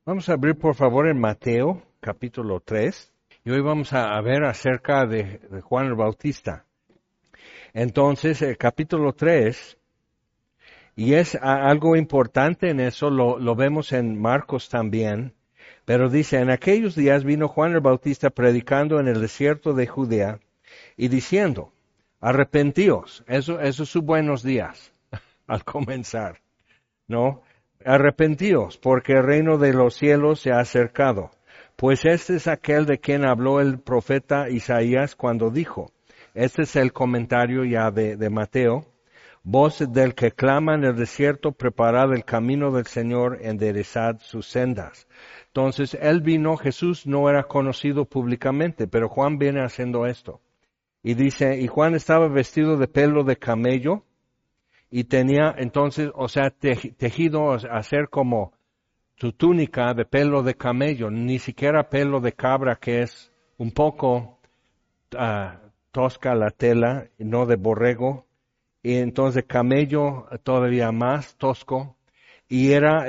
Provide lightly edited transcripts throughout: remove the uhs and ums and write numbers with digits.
Vamos a abrir por favor en Mateo capítulo 3 y hoy vamos a ver acerca de Juan el Bautista. Entonces, el capítulo 3, y es algo importante en eso, lo vemos en Marcos también, pero dice, en aquellos días vino Juan el Bautista predicando en el desierto de Judea y diciendo, arrepentíos, eso es sus buenos días al comenzar, ¿no? Arrepentíos, porque el reino de los cielos se ha acercado. Pues este es aquel de quien habló el profeta Isaías cuando dijo, este es el comentario ya de Mateo, voz del que clama en el desierto, preparad el camino del Señor, enderezad sus sendas. Entonces, él vino, Jesús no era conocido públicamente, pero Juan viene haciendo esto. Y dice, y Juan estaba vestido de pelo de camello, y tenía entonces, o sea, tejido a hacer como su túnica de pelo de camello, ni siquiera pelo de cabra, que es un poco tosca la tela, no de borrego, y entonces camello todavía más tosco, y era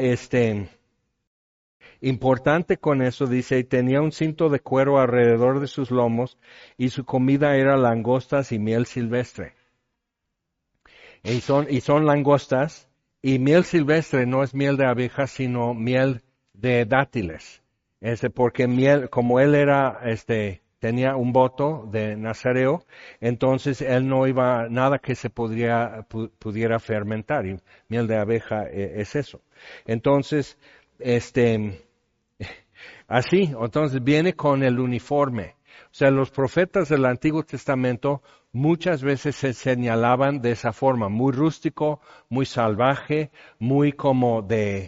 importante con eso, dice, y tenía un cinto de cuero alrededor de sus lomos, y su comida era langostas y miel silvestre. Y son langostas, y miel silvestre no es miel de abejas, sino miel de dátiles. Porque miel, como él era, tenía un voto de nazareo, entonces él no iba, nada que se pudiera fermentar, y miel de abeja es eso. Entonces, así, entonces viene con el uniforme. O sea, los profetas del Antiguo Testamento muchas veces se señalaban de esa forma, muy rústico, muy salvaje, muy como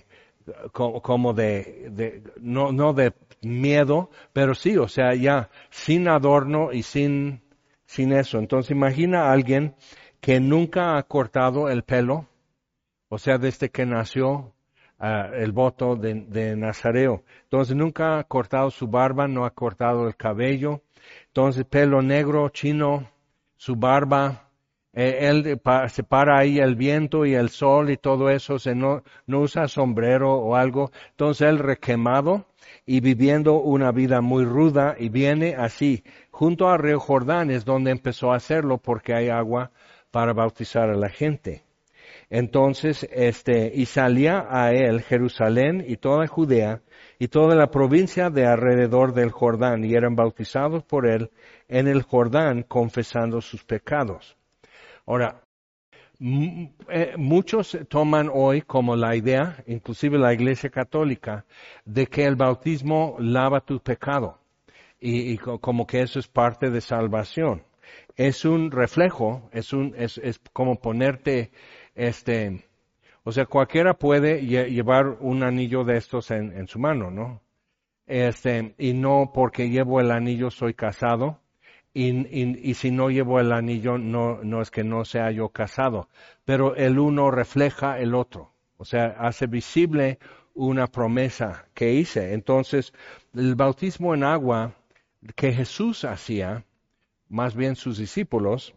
no de miedo, pero sí, o sea, ya sin adorno y sin eso. Entonces imagina a alguien que nunca ha cortado el pelo, o sea, desde que nació el voto de Nazareo. Entonces nunca ha cortado su barba, no ha cortado el cabello. Entonces pelo negro, chino, su barba, él se para ahí el viento y el sol y todo eso, no usa sombrero o algo. Entonces él requemado y viviendo una vida muy ruda y viene así, junto al río Jordán es donde empezó a hacerlo porque hay agua para bautizar a la gente. Entonces, y salía a él Jerusalén y toda Judea y toda la provincia de alrededor del Jordán y eran bautizados por él en el Jordán confesando sus pecados. Ahora, muchos toman hoy como la idea, inclusive la Iglesia Católica, de que el bautismo lava tu pecado y como que eso es parte de salvación. Es un reflejo, es como ponerte o sea, cualquiera puede llevar un anillo de estos en su mano, ¿no? Y no porque llevo el anillo soy casado, y si no llevo el anillo no es que no sea yo casado, pero el uno refleja el otro, o sea, hace visible una promesa que hice. Entonces, el bautismo en agua que Jesús hacía, más bien sus discípulos,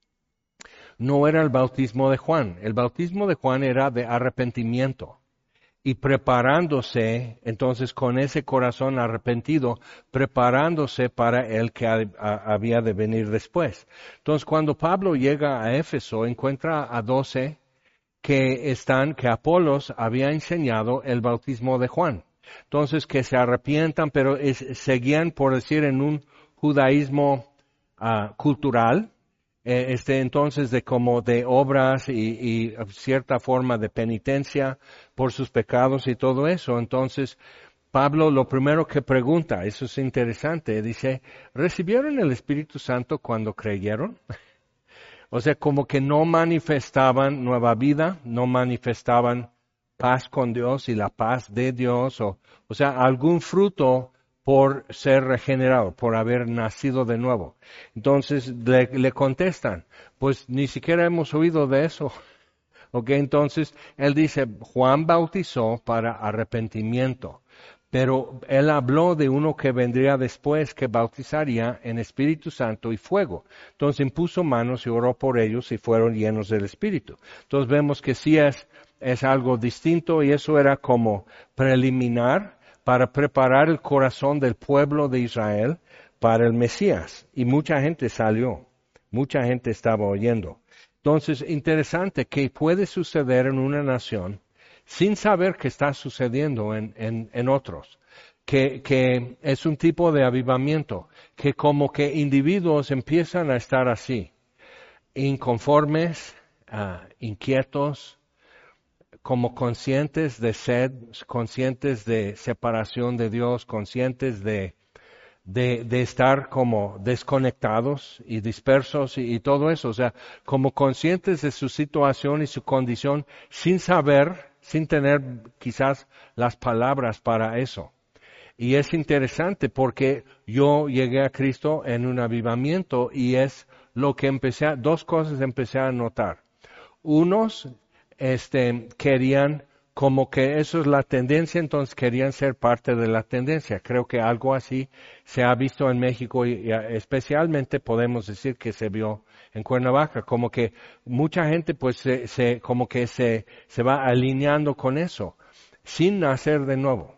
no era el bautismo de Juan. El bautismo de Juan era de arrepentimiento. Y preparándose, entonces con ese corazón arrepentido, preparándose para el que había de venir después. Entonces cuando Pablo llega a Éfeso, encuentra a 12 que Apolos había enseñado el bautismo de Juan. Entonces que se arrepientan, pero seguían, por decir, en un judaísmo cultural, entonces como de obras y cierta forma de penitencia por sus pecados y todo eso. Entonces, Pablo lo primero que pregunta, eso es interesante, dice, ¿recibieron el Espíritu Santo cuando creyeron? O sea, como que no manifestaban nueva vida, no manifestaban paz con Dios y la paz de Dios, o sea, algún fruto por ser regenerado, por haber nacido de nuevo. Entonces le contestan, pues ni siquiera hemos oído de eso. Ok, entonces él dice, Juan bautizó para arrepentimiento, pero él habló de uno que vendría después que bautizaría en Espíritu Santo y fuego. Entonces impuso manos y oró por ellos y fueron llenos del Espíritu. Entonces vemos que sí es algo distinto y eso era como preliminar para preparar el corazón del pueblo de Israel para el Mesías. Y mucha gente salió, mucha gente estaba oyendo. Entonces, interesante que puede suceder en una nación sin saber qué está sucediendo en otros. Que es un tipo de avivamiento, que como que individuos empiezan a estar así, inconformes, inquietos, como conscientes de sed, conscientes de separación de Dios, conscientes de estar como desconectados y dispersos y todo eso, o sea, como conscientes de su situación y su condición sin saber, sin tener quizás las palabras para eso. Y es interesante porque yo llegué a Cristo en un avivamiento y es lo que dos cosas empecé a notar. Unos querían, como que eso es la tendencia, entonces querían ser parte de la tendencia. Creo que algo así se ha visto en México y especialmente podemos decir que se vio en Cuernavaca, como que mucha gente pues como que se va alineando con eso, sin nacer de nuevo.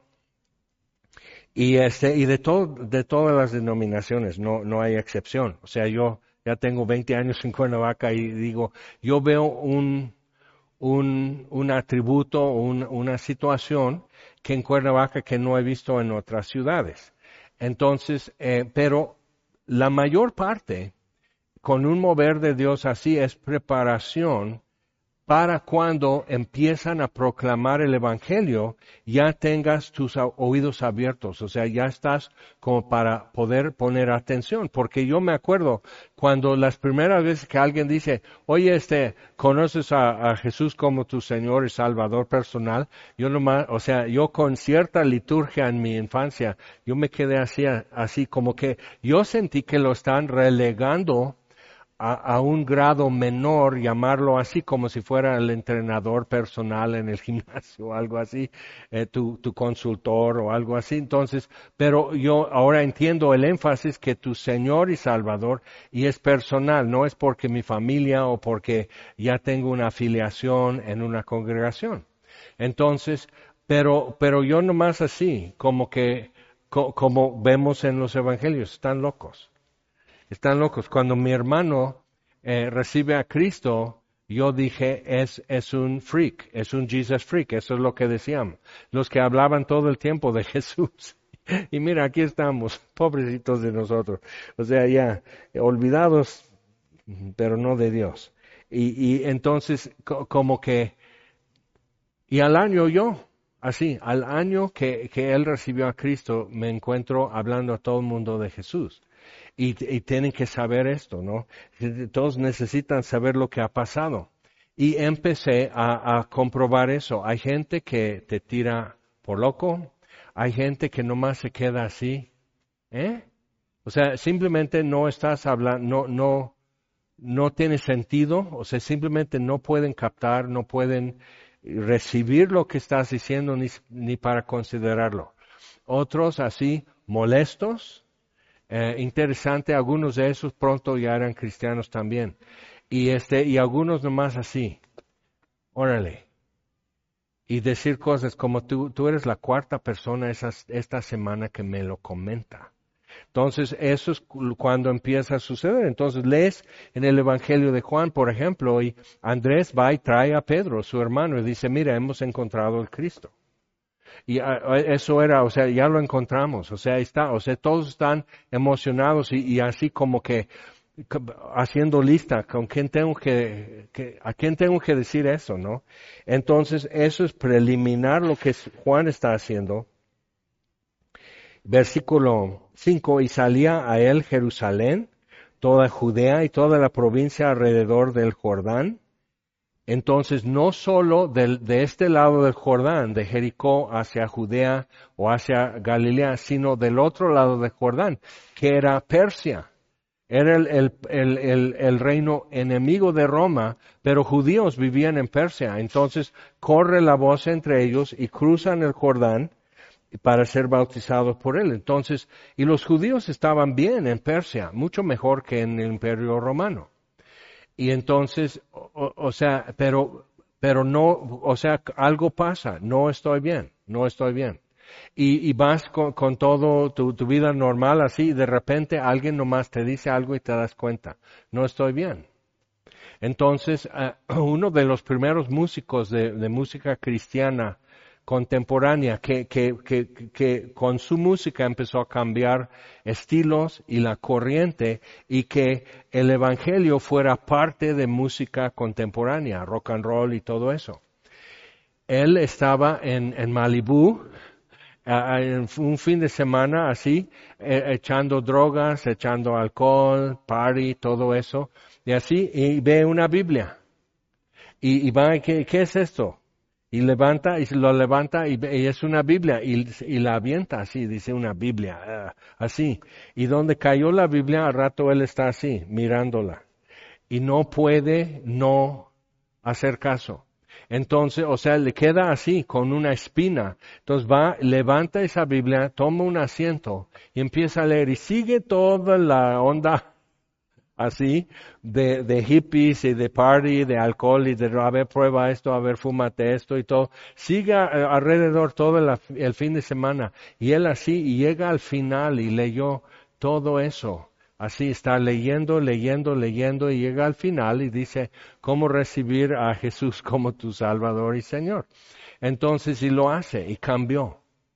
Y de todas las denominaciones, no hay excepción. O sea, yo ya tengo 20 años en Cuernavaca y digo, yo veo un atributo, una situación que en Cuernavaca que no he visto en otras ciudades. Entonces, pero la mayor parte, con un mover de Dios así, es preparación para cuando empiezan a proclamar el Evangelio, ya tengas tus oídos abiertos, o sea, ya estás como para poder poner atención, porque yo me acuerdo cuando las primeras veces que alguien dice, oye, ¿conoces a Jesús como tu Señor y Salvador personal? Yo nomás, o sea, yo con cierta liturgia en mi infancia, yo me quedé así como que yo sentí que lo están relegando a un grado menor, llamarlo así, como si fuera el entrenador personal en el gimnasio o algo así, tu consultor o algo así. Entonces, pero yo ahora entiendo el énfasis que tu Señor y Salvador, y es personal, no es porque mi familia o porque ya tengo una afiliación en una congregación. Entonces, pero yo nomás así, como vemos en los evangelios, están locos. Están locos. Cuando mi hermano recibe a Cristo, yo dije, es un freak, es un Jesus freak, eso es lo que decían. Los que hablaban todo el tiempo de Jesús. Y mira, aquí estamos, pobrecitos de nosotros. O sea, ya olvidados, pero no de Dios. Y entonces, como que, y al año yo, así, al año que él recibió a Cristo, me encuentro hablando a todo el mundo de Jesús. Y tienen que saber esto, ¿no? Todos necesitan saber lo que ha pasado. Y empecé a comprobar eso. Hay gente que te tira por loco, hay gente que nomás se queda así, ¿eh? O sea, simplemente no estás hablando, no tiene sentido, o sea, simplemente no pueden captar, no pueden recibir lo que estás diciendo ni para considerarlo. Otros así, molestos. Interesante, algunos de esos pronto ya eran cristianos también. Y algunos nomás así. Órale. Y decir cosas como tú eres la cuarta persona esta semana que me lo comenta. Entonces, eso es cuando empieza a suceder. Entonces, lees en el Evangelio de Juan, por ejemplo, y Andrés va y trae a Pedro, su hermano, y dice, mira, hemos encontrado el Cristo. Y eso era, o sea, ya lo encontramos, o sea, está, o sea, todos están emocionados y así como que haciendo lista con quién tengo a quién tengo que decir eso, ¿no? Entonces, eso es preliminar lo que Juan está haciendo. Versículo 5, y salía a él Jerusalén, toda Judea y toda la provincia alrededor del Jordán. Entonces, no solo de este lado del Jordán, de Jericó hacia Judea o hacia Galilea, sino del otro lado del Jordán, que era Persia. Era el reino enemigo de Roma, pero judíos vivían en Persia. Entonces, corre la voz entre ellos y cruzan el Jordán para ser bautizados por él. Entonces, y los judíos estaban bien en Persia, mucho mejor que en el Imperio Romano. Y entonces, o sea, pero no, o sea, algo pasa, no estoy bien. y vas con todo tu vida normal así y de repente alguien nomás te dice algo y te das cuenta, no estoy bien. Entonces, uno de los primeros músicos de música cristiana contemporánea que con su música empezó a cambiar estilos y la corriente y que el evangelio fuera parte de música contemporánea, rock and roll y todo eso. Él estaba en Malibú, en un fin de semana así, echando drogas, echando alcohol, party, todo eso, y así, y ve una Biblia. Y va, ¿qué es esto? Y levanta, y lo levanta, y es una Biblia, y la avienta así, dice una Biblia, así. Y donde cayó la Biblia, al rato él está así, mirándola. Y no puede no hacer caso. Entonces, o sea, le queda así, con una espina. Entonces va, levanta esa Biblia, toma un asiento y empieza a leer y sigue toda la onda así de hippies y de party, de alcohol y de, a ver, prueba esto, a ver, fúmate esto y todo. Sigue alrededor todo el fin de semana y él así y llega al final y leyó todo eso. Así está leyendo y llega al final y dice, ¿cómo recibir a Jesús como tu Salvador y Señor? Entonces, y lo hace y cambió.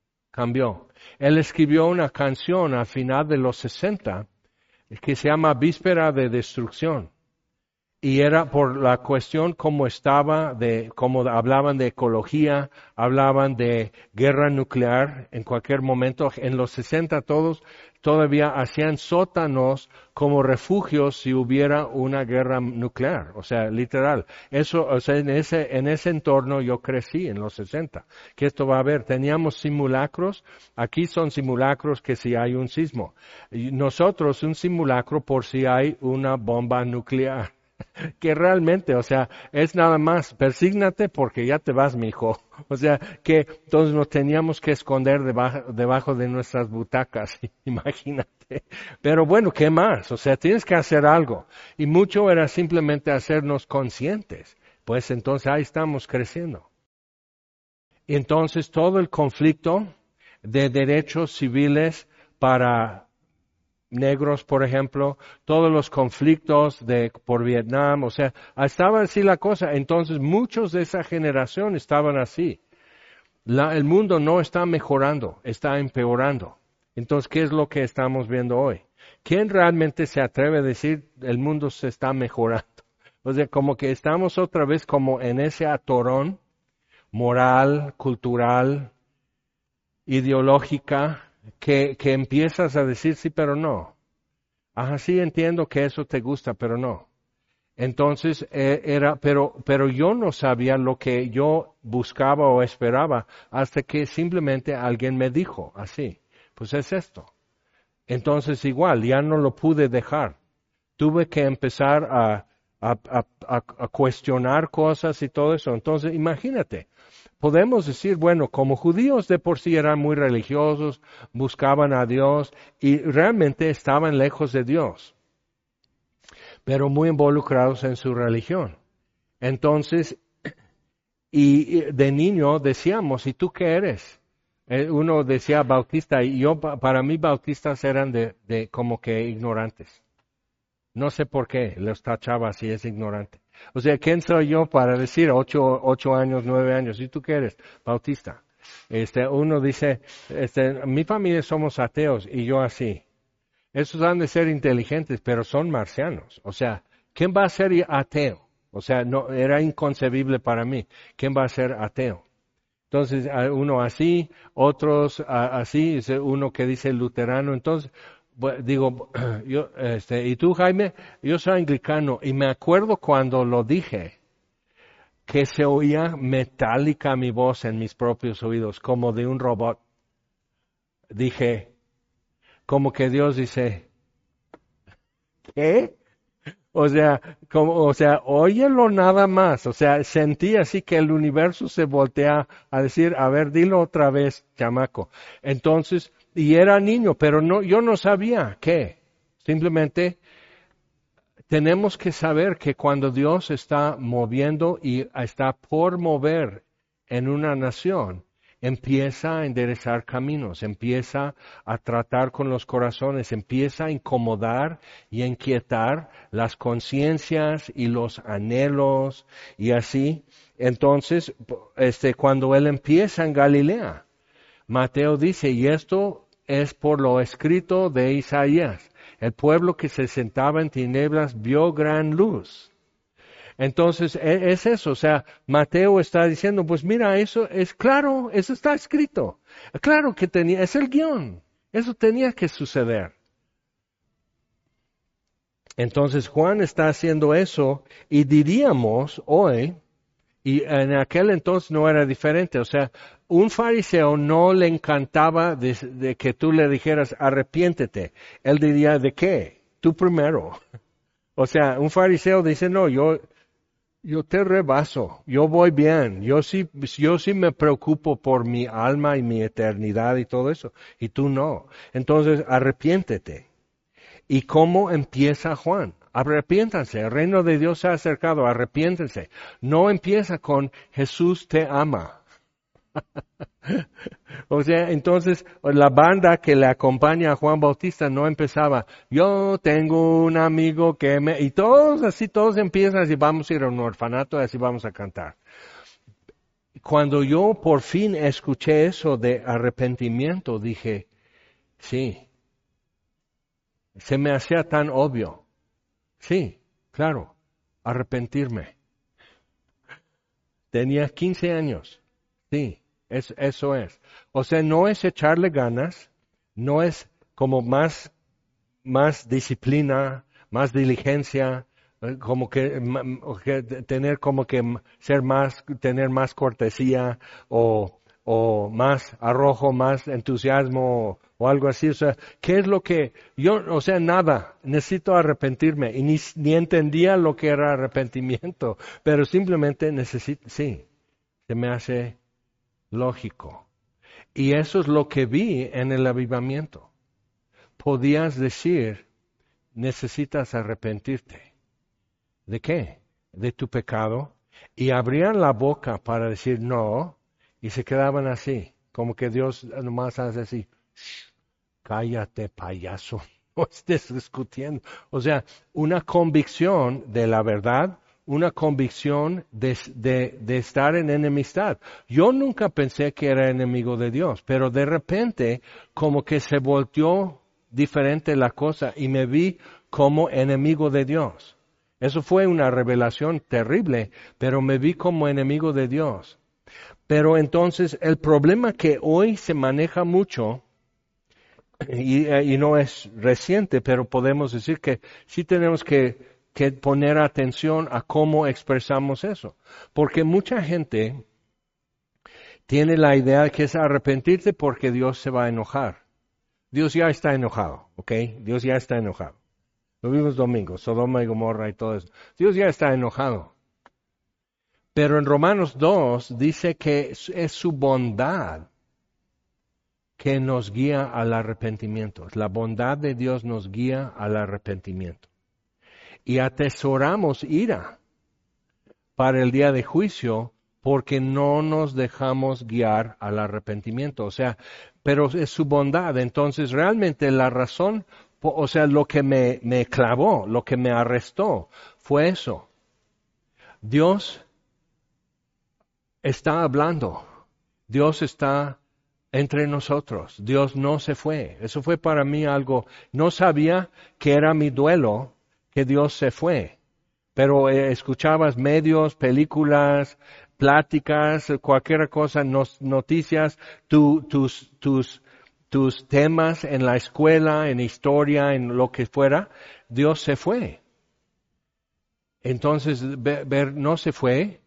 Él escribió una canción al final de los 60 que se llama Víspera de Destrucción. Y era por la cuestión como como hablaban de ecología, hablaban de guerra nuclear en cualquier momento. En los 60 todos todavía hacían sótanos como refugios si hubiera una guerra nuclear. O sea, literal. Eso, o sea, en ese entorno yo crecí en los 60. Que esto va a haber. Teníamos simulacros. Aquí son simulacros que si hay un sismo. Y nosotros un simulacro por si hay una bomba nuclear. Que realmente, o sea, es nada más, persígnate porque ya te vas, mijo. O sea, que entonces nos teníamos que esconder debajo de nuestras butacas, imagínate. Pero bueno, ¿qué más? O sea, tienes que hacer algo. Y mucho era simplemente hacernos conscientes. Pues entonces ahí estamos creciendo. Y entonces todo el conflicto de derechos civiles para negros, por ejemplo, todos los conflictos por Vietnam, o sea, estaba así la cosa. Entonces, muchos de esa generación estaban así. El mundo no está mejorando, está empeorando. Entonces, ¿qué es lo que estamos viendo hoy? ¿Quién realmente se atreve a decir el mundo se está mejorando? O sea, como que estamos otra vez como en ese atorón moral, cultural, ideológica, que empiezas a decir sí, pero no. Ajá, sí entiendo que eso te gusta, pero no. Entonces pero yo no sabía lo que yo buscaba o esperaba hasta que simplemente alguien me dijo así, pues es esto. Entonces igual, ya no lo pude dejar. Tuve que empezar a cuestionar cosas y todo eso. Entonces, imagínate, podemos decir, bueno, como judíos de por sí eran muy religiosos, buscaban a Dios y realmente estaban lejos de Dios, pero muy involucrados en su religión. Entonces, y de niño decíamos, ¿y tú qué eres? Uno decía bautista y para mí bautistas eran de como que ignorantes. No sé por qué los tachaba si es ignorante. O sea, ¿quién soy yo para decir 8 años, 9 años? ¿Y tú qué eres? Bautista. Uno dice, mi familia somos ateos y yo así. Esos han de ser inteligentes, pero son marcianos. O sea, ¿quién va a ser ateo? O sea, no, era inconcebible para mí. ¿Quién va a ser ateo? Entonces, uno así, otros así, uno que dice luterano. Entonces, digo, ¿y tú, Jaime? Yo soy anglicano y me acuerdo cuando lo dije, que se oía metálica mi voz en mis propios oídos, como de un robot. Dije, como que Dios dice, ¿qué? O sea, óyelo nada más. O sea, sentí así que el universo se voltea a decir, a ver, dilo otra vez, chamaco. Entonces, y era niño, pero no, yo no sabía qué. Simplemente tenemos que saber que cuando Dios está moviendo y está por mover en una nación, empieza a enderezar caminos, empieza a tratar con los corazones, empieza a incomodar y a inquietar las conciencias y los anhelos y así. Entonces, cuando él empieza en Galilea, Mateo dice, y esto es por lo escrito de Isaías, el pueblo que se sentaba en tinieblas vio gran luz. Entonces, es eso, o sea, Mateo está diciendo, pues mira, eso es claro, eso está escrito. Claro que tenía, es el guión, eso tenía que suceder. Entonces, Juan está haciendo eso y diríamos hoy, y en aquel entonces no era diferente, o sea, un fariseo no le encantaba de que tú le dijeras, arrepiéntete. Él diría, ¿de qué? Tú primero. O sea, un fariseo dice, no, yo te rebaso, yo voy bien, yo sí me preocupo por mi alma y mi eternidad y todo eso, y tú no. Entonces, arrepiéntete. ¿Y cómo empieza Juan? Arrepiéntanse, el reino de Dios se ha acercado, arrepiéntense. No empieza con Jesús te ama. O sea, entonces la banda que le acompaña a Juan Bautista no empezaba, yo tengo un amigo que me... Y todos empiezan así, vamos a ir a un orfanato y así vamos a cantar. Cuando yo por fin escuché eso de arrepentimiento, dije, sí, se me hacía tan obvio. Sí, claro, arrepentirme. Tenía 15 años, sí. Eso es. O sea, no es echarle ganas, no es como más disciplina, más diligencia, como que tener como que tener más cortesía o más arrojo, más entusiasmo o algo así. O sea, ¿qué es lo que o sea, nada, necesito arrepentirme y ni entendía lo que era arrepentimiento, pero simplemente sí, se me hace lógico. Y eso es lo que vi en el avivamiento. Podías decir, necesitas arrepentirte. ¿De qué? De tu pecado. Y abrían la boca para decir no, y se quedaban así, como que Dios nomás hace así, cállate payaso, no estés discutiendo. O sea, una convicción de la verdad, una convicción de estar en enemistad. Yo nunca pensé que era enemigo de Dios, pero de repente como que se volteó diferente la cosa y me vi como enemigo de Dios. Eso fue una revelación terrible, pero me vi como enemigo de Dios. Pero entonces el problema que hoy se maneja mucho, y no es reciente, pero podemos decir que sí tenemos que poner atención a cómo expresamos eso. Porque mucha gente tiene la idea de que es arrepentirte porque Dios se va a enojar. Dios ya está enojado, ¿ok? Dios ya está enojado. Lo vimos domingo, Sodoma y Gomorra y todo eso. Dios ya está enojado. Pero en Romanos 2 dice que es su bondad que nos guía al arrepentimiento. La bondad de Dios nos guía al arrepentimiento. Y atesoramos ira para el día de juicio porque no nos dejamos guiar al arrepentimiento. O sea, pero es su bondad. Entonces, realmente la razón, o sea, lo que me clavó, lo que me arrestó, fue eso. Dios está hablando. Dios está entre nosotros. Dios no se fue. Eso fue para mí algo. No sabía que era mi duelo que Dios se fue. Pero escuchabas medios, películas, pláticas, cualquier cosa, noticias, tus temas en la escuela, en historia, en lo que fuera. Dios se fue. Entonces, ver no se fue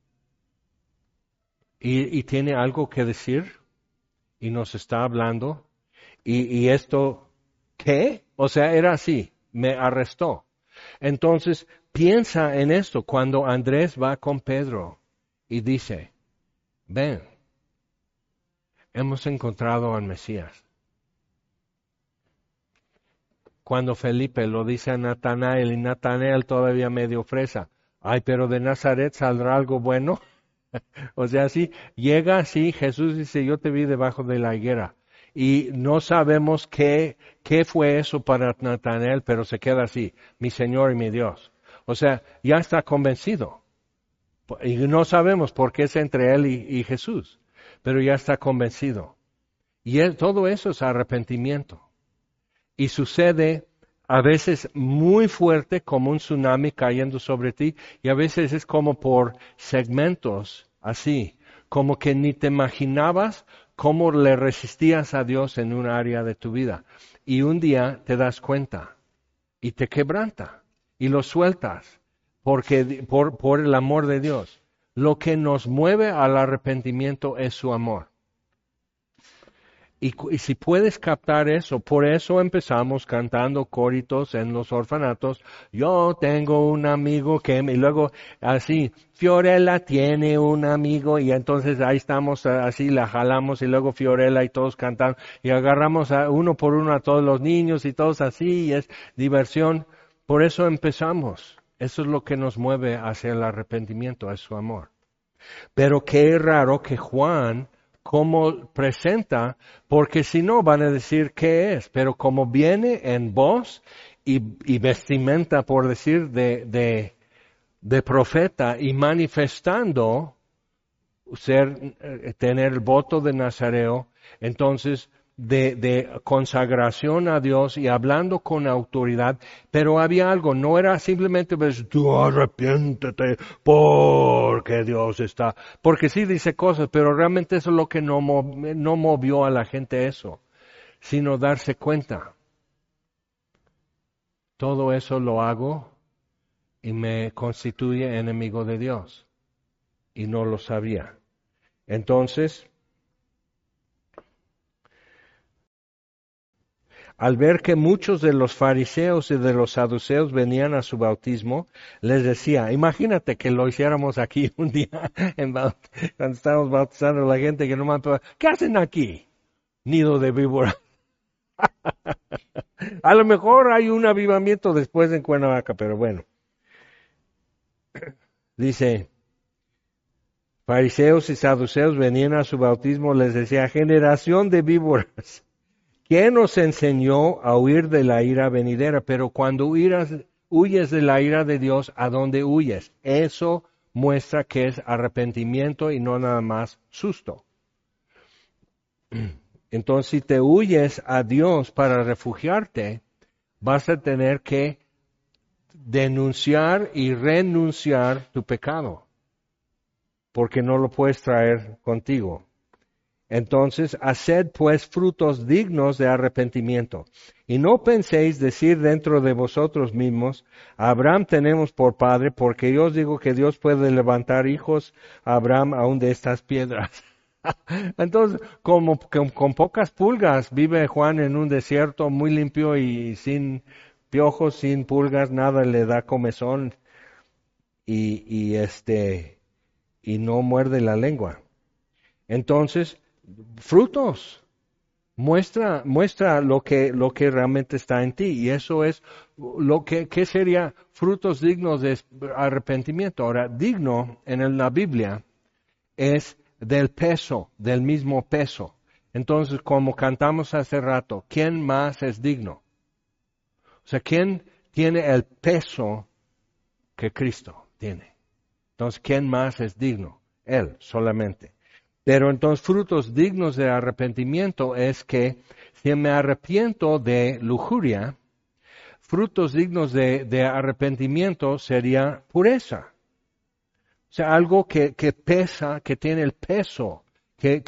y tiene algo que decir. Y nos está hablando, y esto, ¿qué? O sea, era así, me arrestó. Entonces, piensa en esto, cuando Andrés va con Pedro y dice, ven, hemos encontrado al Mesías. Cuando Felipe lo dice a Natanael, y Natanael todavía medio fresa, ay, pero de Nazaret saldrá algo bueno. O sea, sí, llega así, Jesús dice, yo te vi debajo de la higuera. Y no sabemos qué fue eso para Natanael, pero se queda así, mi Señor y mi Dios. O sea, ya está convencido. Y no sabemos por qué es entre él y Jesús, pero ya está convencido. Y todo eso es arrepentimiento. Y sucede a veces muy fuerte como un tsunami cayendo sobre ti y a veces es como por segmentos así, como que ni te imaginabas cómo le resistías a Dios en un área de tu vida. Y un día te das cuenta y te quebranta y lo sueltas por el amor de Dios. Lo que nos mueve al arrepentimiento es su amor. Y si puedes captar eso, por eso empezamos cantando coritos en los orfanatos. Yo tengo un amigo que, y luego así, Fiorella tiene un amigo, y entonces ahí estamos así, la jalamos, y luego Fiorella y todos cantando, y agarramos a uno por uno a todos los niños, y todos así, y es diversión. Por eso empezamos. Eso es lo que nos mueve hacia el arrepentimiento, es su amor. Pero qué raro que Juan, como presenta, porque si no van a decir qué es, pero como viene en voz y vestimenta, por decir, de profeta y manifestando tener el voto de Nazareo, entonces de consagración a Dios y hablando con autoridad, pero había algo, no era simplemente pues, tú arrepiéntete porque Dios está, porque sí dice cosas, pero realmente eso es lo que no movió a la gente eso, sino darse cuenta. Todo eso lo hago y me constituye enemigo de Dios y no lo sabía. Entonces, al ver que muchos de los fariseos y de los saduceos venían a su bautismo, les decía, imagínate que lo hiciéramos aquí un día, cuando estábamos bautizando a la gente que no manda, ¿qué hacen aquí? Nido de víbora. A lo mejor hay un avivamiento después en Cuernavaca, pero bueno. Dice, fariseos y saduceos venían a su bautismo, les decía, generación de víboras. ¿Quién nos enseñó a huir de la ira venidera? Pero cuando huyes de la ira de Dios, ¿a dónde huyes? Eso muestra que es arrepentimiento y no nada más susto. Entonces, si te huyes a Dios para refugiarte, vas a tener que denunciar y renunciar tu pecado, porque no lo puedes traer contigo. Entonces, haced pues frutos dignos de arrepentimiento. Y no penséis decir dentro de vosotros mismos, a Abraham tenemos por padre, porque yo os digo que Dios puede levantar hijos a Abraham aún de estas piedras. Entonces, como con pocas pulgas vive Juan en un desierto muy limpio y sin piojos, sin pulgas, nada le da comezón y no muerde la lengua. Entonces, frutos. Muestra lo que realmente está en ti. Y eso es ¿qué sería frutos dignos de arrepentimiento? Ahora, digno en la Biblia es del peso, del mismo peso. Entonces, como cantamos hace rato, ¿quién más es digno? O sea, ¿quién tiene el peso que Cristo tiene? Entonces, ¿quién más es digno? Él solamente. Pero entonces frutos dignos de arrepentimiento es que si me arrepiento de lujuria, frutos dignos de arrepentimiento sería pureza. O sea, algo que pesa, que tiene el peso, que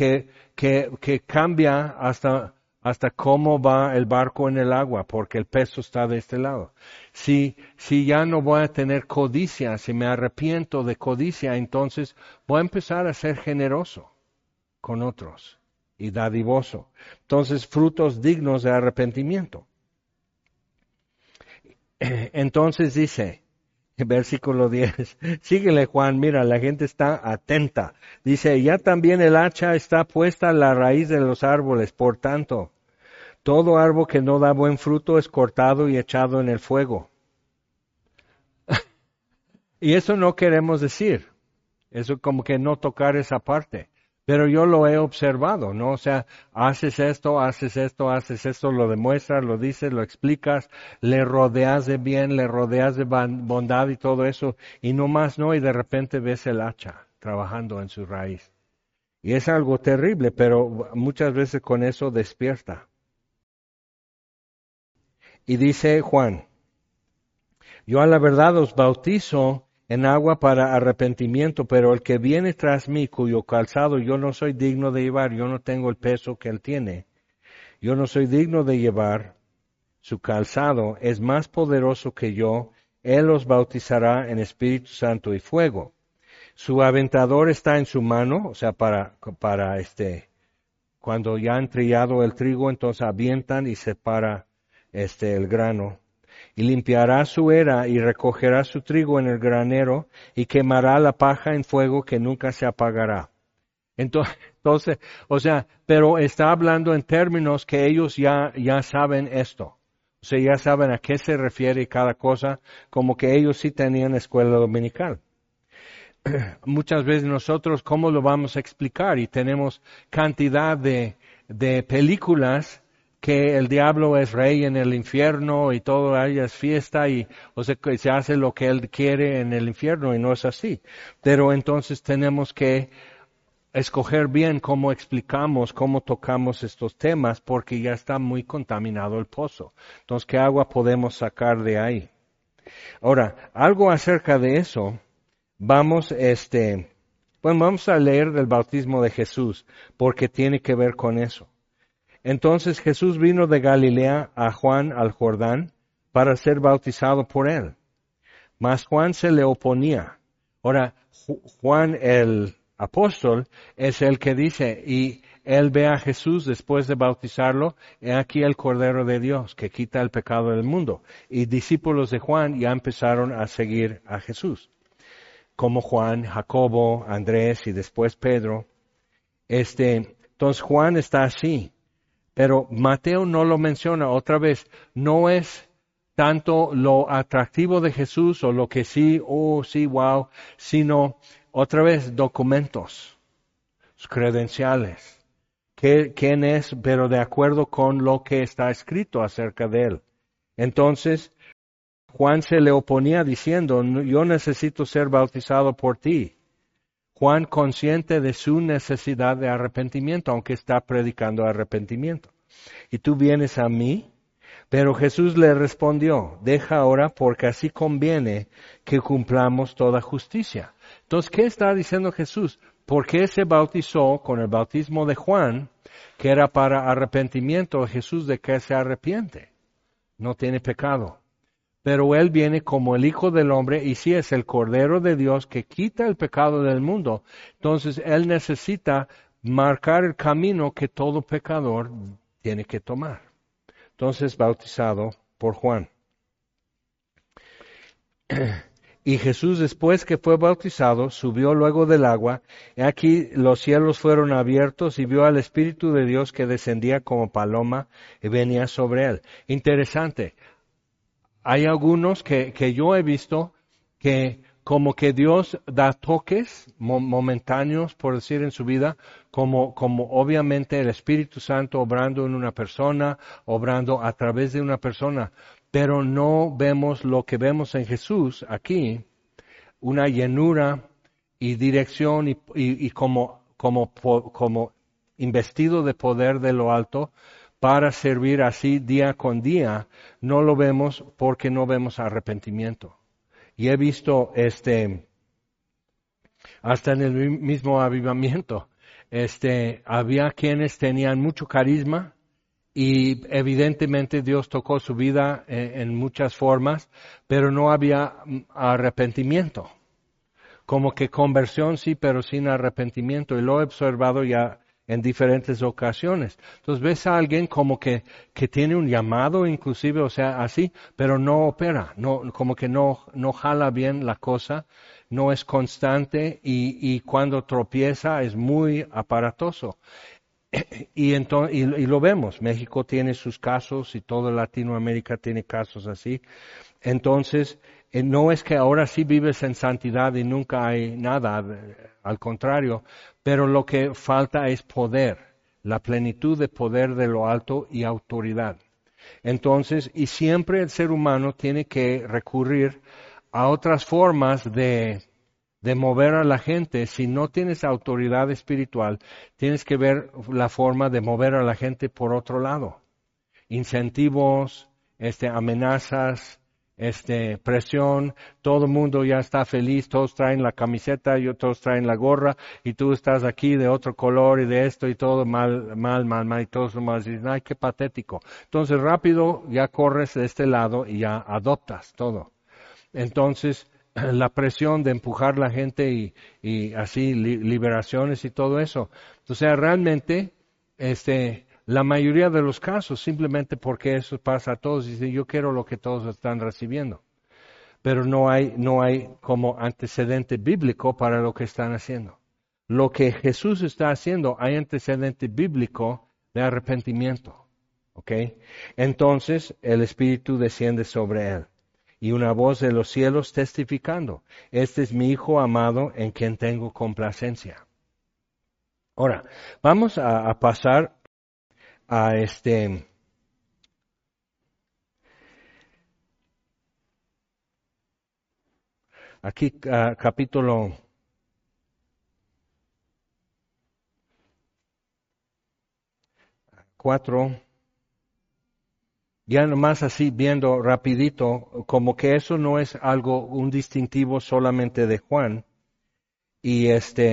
cambia hasta cómo va el barco en el agua, porque el peso está de este lado. Si ya no voy a tener codicia, si me arrepiento de codicia, entonces voy a empezar a ser generoso con otros y dadivoso. Entonces, frutos dignos de arrepentimiento. Entonces dice, versículo 10, síguele Juan, mira, la gente está atenta. Dice, ya también el hacha está puesta a la raíz de los árboles, por tanto, todo árbol que no da buen fruto es cortado y echado en el fuego. Y eso no queremos decir. Eso como que no tocar esa parte. Pero yo lo he observado, ¿no? O sea, haces esto, haces esto, haces esto, lo demuestras, lo dices, lo explicas, le rodeas de bien, le rodeas de bondad y todo eso, y no más, ¿no? Y de repente ves el hacha trabajando en su raíz. Y es algo terrible, pero muchas veces con eso despierta. Y dice Juan, yo a la verdad os bautizo en agua para arrepentimiento, pero el que viene tras mí, cuyo calzado yo no soy digno de llevar, yo no tengo el peso que él tiene, yo no soy digno de llevar su calzado, es más poderoso que yo, él os bautizará en Espíritu Santo y fuego. Su aventador está en su mano, o sea, cuando ya han trillado el trigo, entonces avientan y separa el grano. Y limpiará su era y recogerá su trigo en el granero y quemará la paja en fuego que nunca se apagará. Entonces, o sea, pero está hablando en términos que ellos ya saben esto. O sea, ya saben a qué se refiere cada cosa, como que ellos sí tenían escuela dominical. Muchas veces nosotros, ¿cómo lo vamos a explicar? Y tenemos cantidad de películas que el diablo es rey en el infierno y todo ahí es fiesta y, o sea, que se hace lo que él quiere en el infierno y no es así. Pero entonces tenemos que escoger bien cómo explicamos, cómo tocamos estos temas, porque ya está muy contaminado el pozo. Entonces, ¿qué agua podemos sacar de ahí? Ahora, algo acerca de eso, vamos a leer del bautismo de Jesús, porque tiene que ver con eso. Entonces Jesús vino de Galilea a Juan al Jordán para ser bautizado por él. Mas Juan se le oponía. Ahora, Juan el apóstol es el que dice, y él ve a Jesús después de bautizarlo, he aquí el Cordero de Dios que quita el pecado del mundo. Y discípulos de Juan ya empezaron a seguir a Jesús, como Juan, Jacobo, Andrés y después Pedro. Entonces Juan está así, pero Mateo no lo menciona otra vez. No es tanto lo atractivo de Jesús o lo que sí, oh sí, wow, sino otra vez documentos, credenciales. ¿Quién es? Pero de acuerdo con lo que está escrito acerca de él. Entonces, Juan se le oponía diciendo, yo necesito ser bautizado por ti. Juan consciente de su necesidad de arrepentimiento, aunque está predicando arrepentimiento. ¿Y tú vienes a mí? Pero Jesús le respondió, deja ahora porque así conviene que cumplamos toda justicia. Entonces, ¿qué está diciendo Jesús? ¿Por qué se bautizó con el bautismo de Juan, que era para arrepentimiento? Jesús de qué se arrepiente, no tiene pecado. Pero Él viene como el Hijo del Hombre y sí es el Cordero de Dios que quita el pecado del mundo. Entonces Él necesita marcar el camino que todo pecador tiene que tomar. Entonces bautizado por Juan. Y Jesús después que fue bautizado subió luego del agua, y aquí los cielos fueron abiertos y vio al Espíritu de Dios que descendía como paloma y venía sobre él. Interesante. Hay algunos que yo he visto que como que Dios da toques momentáneos, por decir, en su vida, como obviamente el Espíritu Santo obrando en una persona, obrando a través de una persona, pero no vemos lo que vemos en Jesús aquí, una llenura y dirección y como investido de poder de lo alto, para servir así día con día, no lo vemos porque no vemos arrepentimiento. Y he visto hasta en el mismo avivamiento, había quienes tenían mucho carisma y evidentemente Dios tocó su vida en muchas formas, pero no había arrepentimiento. Como que conversión sí, pero sin arrepentimiento. Y lo he observado ya en diferentes ocasiones. Entonces ves a alguien como que tiene un llamado inclusive, o sea, así, pero no opera, como que no jala bien la cosa, no es constante y cuando tropieza es muy aparatoso. Y lo vemos, México tiene sus casos y toda Latinoamérica tiene casos así. Entonces, no es que ahora sí vives en santidad y nunca hay nada, al contrario, pero lo que falta es poder, la plenitud de poder de lo alto y autoridad. Entonces, y siempre el ser humano tiene que recurrir a otras formas de mover a la gente. Si no tienes autoridad espiritual, tienes que ver la forma de mover a la gente por otro lado. Incentivos, amenazas, presión, todo el mundo ya está feliz, todos traen la camiseta y otros traen la gorra y tú estás aquí de otro color y de esto y todo mal, y todos nomás dicen, ay, qué patético. Entonces rápido ya corres de este lado y ya adoptas todo. Entonces, la presión de empujar la gente y así liberaciones y todo eso. O sea, realmente, la mayoría de los casos, simplemente porque eso pasa a todos, dicen, yo quiero lo que todos están recibiendo. Pero no hay como antecedente bíblico para lo que están haciendo. Lo que Jesús está haciendo, hay antecedente bíblico de arrepentimiento. ¿Ok? Entonces, el Espíritu desciende sobre él. Y una voz de los cielos testificando, este es mi Hijo amado en quien tengo complacencia. Ahora, vamos a pasar a aquí capítulo 4. Ya nomás así viendo rapidito, como que eso no es algo, un distintivo solamente de Juan. Y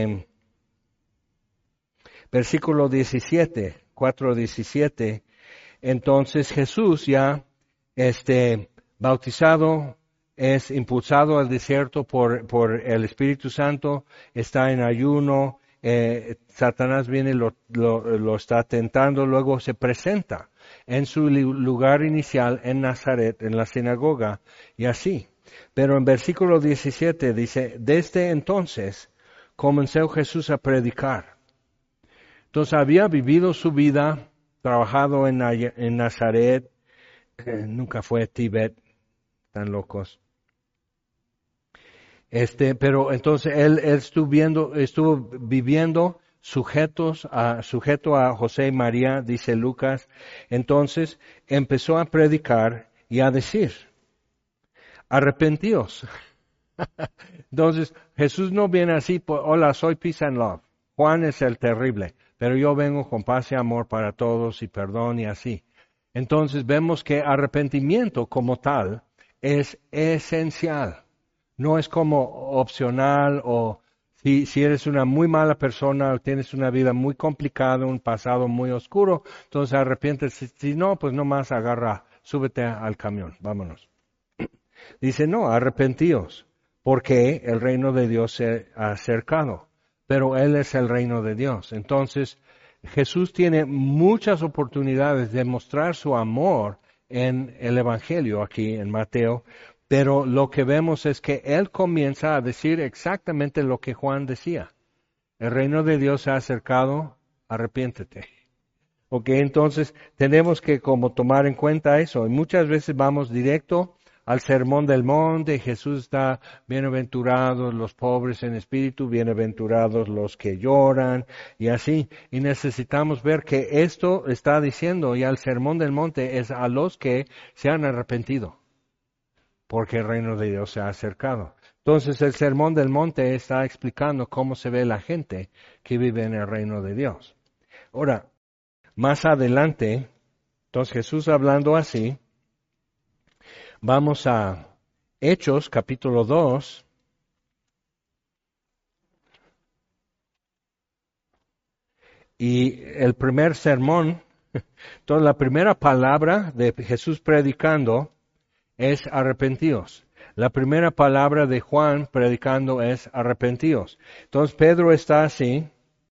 versículo 17, 4:17, entonces Jesús ya, bautizado, es impulsado al desierto por el Espíritu Santo, está en ayuno, Satanás viene, lo está tentando, luego se presenta en su lugar inicial en Nazaret, en la sinagoga, y así. Pero en versículo 17 dice, desde entonces comenzó Jesús a predicar. Entonces había vivido su vida, trabajado en Nazaret, nunca fue a Tibet, tan locos. Pero entonces él estuvo viviendo sujeto a José y María, dice Lucas. Entonces empezó a predicar y a decir, arrepentíos. Entonces Jesús no viene así, hola, soy peace and love. Juan es el terrible, pero yo vengo con paz y amor para todos y perdón y así. Entonces vemos que arrepentimiento como tal es esencial. No es como opcional o si eres una muy mala persona o tienes una vida muy complicada, un pasado muy oscuro, entonces arrepientes. Si no, pues nomás súbete al camión, vámonos. Dice, no, arrepentíos, porque el reino de Dios se ha acercado, pero Él es el reino de Dios. Entonces, Jesús tiene muchas oportunidades de mostrar su amor en el Evangelio aquí en Mateo, pero lo que vemos es que Él comienza a decir exactamente lo que Juan decía. El reino de Dios se ha acercado, arrepiéntete. Ok, entonces tenemos que como tomar en cuenta eso. Y muchas veces vamos directo al sermón del monte. Jesús está, bienaventurados los pobres en espíritu, bienaventurados los que lloran y así. Y necesitamos ver que esto está diciendo ya el sermón del monte es a los que se han arrepentido, porque el reino de Dios se ha acercado. Entonces el sermón del monte está explicando cómo se ve la gente que vive en el reino de Dios. Ahora, más adelante, entonces Jesús hablando así, vamos a Hechos capítulo 2. Y el primer sermón, entonces la primera palabra de Jesús predicando es arrepentíos. La primera palabra de Juan predicando es arrepentíos. Entonces Pedro está así,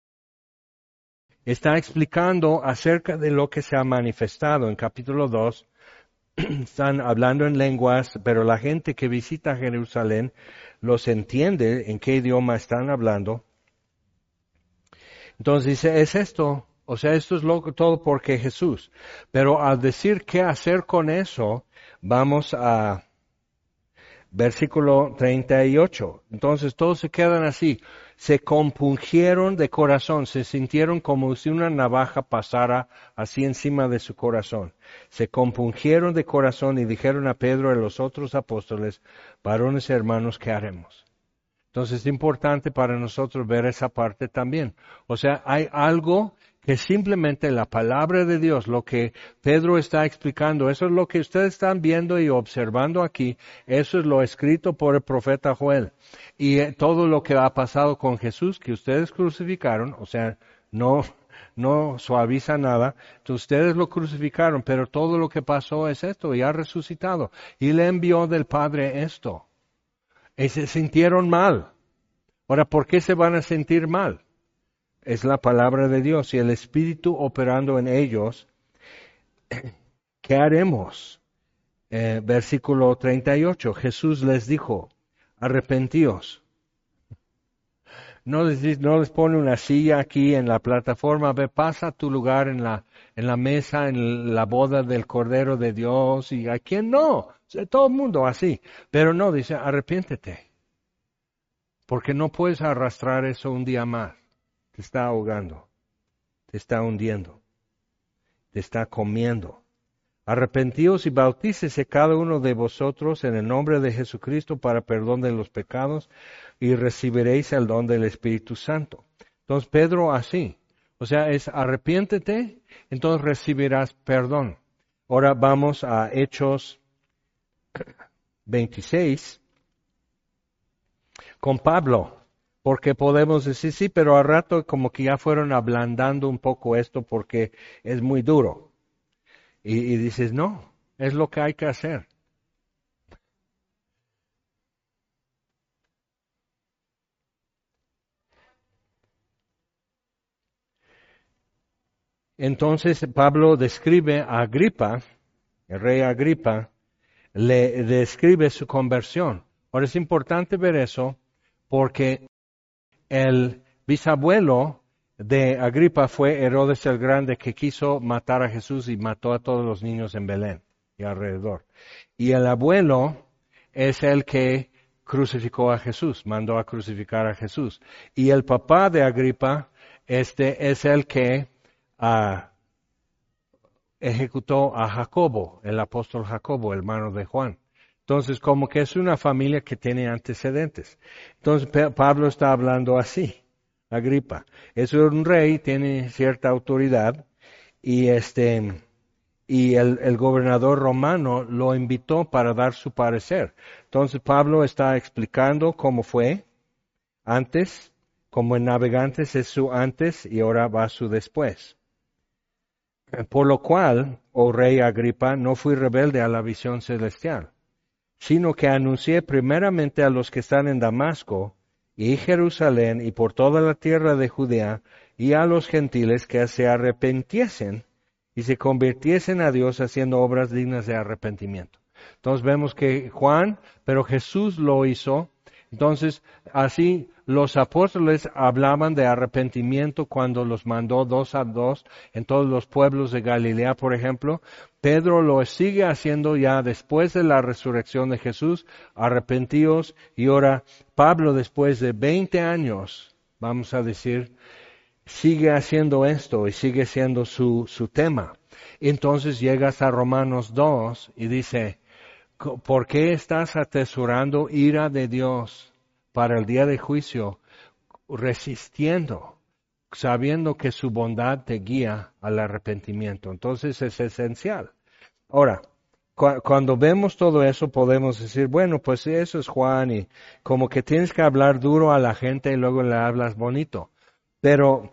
está explicando acerca de lo que se ha manifestado en capítulo 2. Están hablando en lenguas, pero la gente que visita Jerusalén los entiende en qué idioma están hablando. Entonces dice, es esto, o sea, esto es todo porque Jesús. Pero al decir qué hacer con eso, vamos a Versículo 38. Entonces todos se quedan así. Se compungieron de corazón, se sintieron como si una navaja pasara así encima de su corazón. Se compungieron de corazón y dijeron a Pedro y a los otros apóstoles, varones y hermanos, ¿qué haremos? Entonces es importante para nosotros ver esa parte también. O sea, hay algo que simplemente la palabra de Dios, lo que Pedro está explicando, eso es lo que ustedes están viendo y observando aquí, eso es lo escrito por el profeta Joel. Y todo lo que ha pasado con Jesús, que ustedes crucificaron, o sea, no suaviza nada, ustedes lo crucificaron, pero todo lo que pasó es esto, y ha resucitado, y le envió del Padre esto. Y se sintieron mal. Ahora, ¿por qué se van a sentir mal? Es la palabra de Dios y el Espíritu operando en ellos. ¿Qué haremos? Versículo 38. Jesús les dijo, arrepentíos. No les pone una silla aquí en la plataforma, ve, pasa a tu lugar en la mesa, en la boda del Cordero de Dios, y a quién no, o sea, todo el mundo así. Pero no, dice, arrepiéntete. Porque no puedes arrastrar eso un día más. Te está ahogando, te está hundiendo, te está comiendo. Arrepentíos y bautícese cada uno de vosotros en el nombre de Jesucristo para perdón de los pecados y recibiréis el don del Espíritu Santo. Entonces Pedro así, o sea, es arrepiéntete, entonces recibirás perdón. Ahora vamos a Hechos 26 con Pablo. Porque podemos decir, sí, pero al rato como que ya fueron ablandando un poco esto porque es muy duro. Y dices, no, es lo que hay que hacer. Entonces Pablo describe a Agripa, el rey Agripa, le describe su conversión. Ahora es importante ver eso porque el bisabuelo de Agripa fue Herodes el Grande, que quiso matar a Jesús y mató a todos los niños en Belén y alrededor. Y el abuelo es el que crucificó a Jesús, mandó a crucificar a Jesús. Y el papá de Agripa, es el que ejecutó a Jacobo, el apóstol Jacobo, hermano de Juan. Entonces, como que es una familia que tiene antecedentes. Entonces, Pablo está hablando así, Agripa. Es un rey, tiene cierta autoridad, y el gobernador romano lo invitó para dar su parecer. Entonces, Pablo está explicando cómo fue antes, como en Navegantes es su antes y ahora va su después. Por lo cual, oh rey Agripa, no fui rebelde a la visión celestial, sino que anuncié primeramente a los que están en Damasco y Jerusalén y por toda la tierra de Judea y a los gentiles que se arrepintiesen y se convirtiesen a Dios haciendo obras dignas de arrepentimiento. Entonces vemos que Juan, pero Jesús lo hizo. Entonces, así los apóstoles hablaban de arrepentimiento cuando los mandó 2 a 2 en todos los pueblos de Galilea, por ejemplo. Pedro lo sigue haciendo ya después de la resurrección de Jesús, arrepentíos, y ahora Pablo, después de 20 años, vamos a decir, sigue haciendo esto y sigue siendo su tema. Entonces llegas a Romanos 2 y dice, ¿por qué estás atesorando ira de Dios para el día de juicio, resistiendo, sabiendo que su bondad te guía al arrepentimiento? Entonces es esencial. Ahora, cuando vemos todo eso podemos decir, bueno, pues eso es Juan, y como que tienes que hablar duro a la gente y luego le hablas bonito. Pero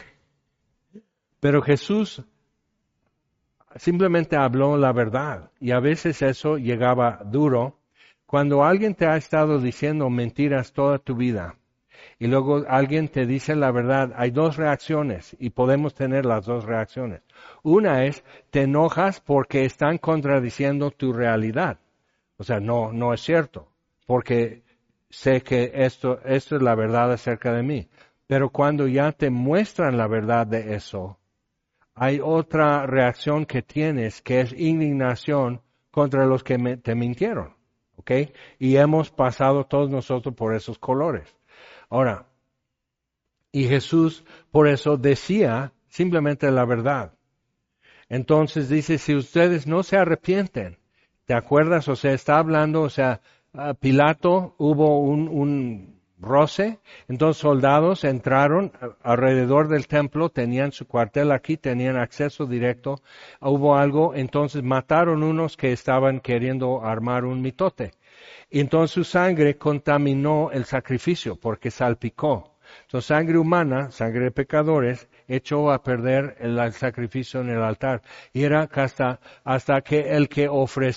Jesús simplemente habló la verdad, y a veces eso llegaba duro. Cuando alguien te ha estado diciendo mentiras toda tu vida y luego alguien te dice la verdad, hay 2 reacciones y podemos tener las 2 reacciones. Una es, te enojas porque están contradiciendo tu realidad. O sea, no es cierto, porque sé que esto es la verdad acerca de mí. Pero cuando ya te muestran la verdad de eso, hay otra reacción que tienes, que es indignación contra los que te mintieron. ¿ok? Y hemos pasado todos nosotros por esos colores. Ahora, y Jesús por eso decía simplemente la verdad. Entonces dice, si ustedes no se arrepienten, ¿te acuerdas? O sea, está hablando, o sea, Pilato hubo un roce, entonces soldados entraron alrededor del templo, tenían su cuartel aquí, tenían acceso directo, hubo algo, entonces mataron unos que estaban queriendo armar un mitote. Y entonces su sangre contaminó el sacrificio porque salpicó. Entonces sangre humana, sangre de pecadores, echó a perder el sacrificio en el altar. Y era hasta que el que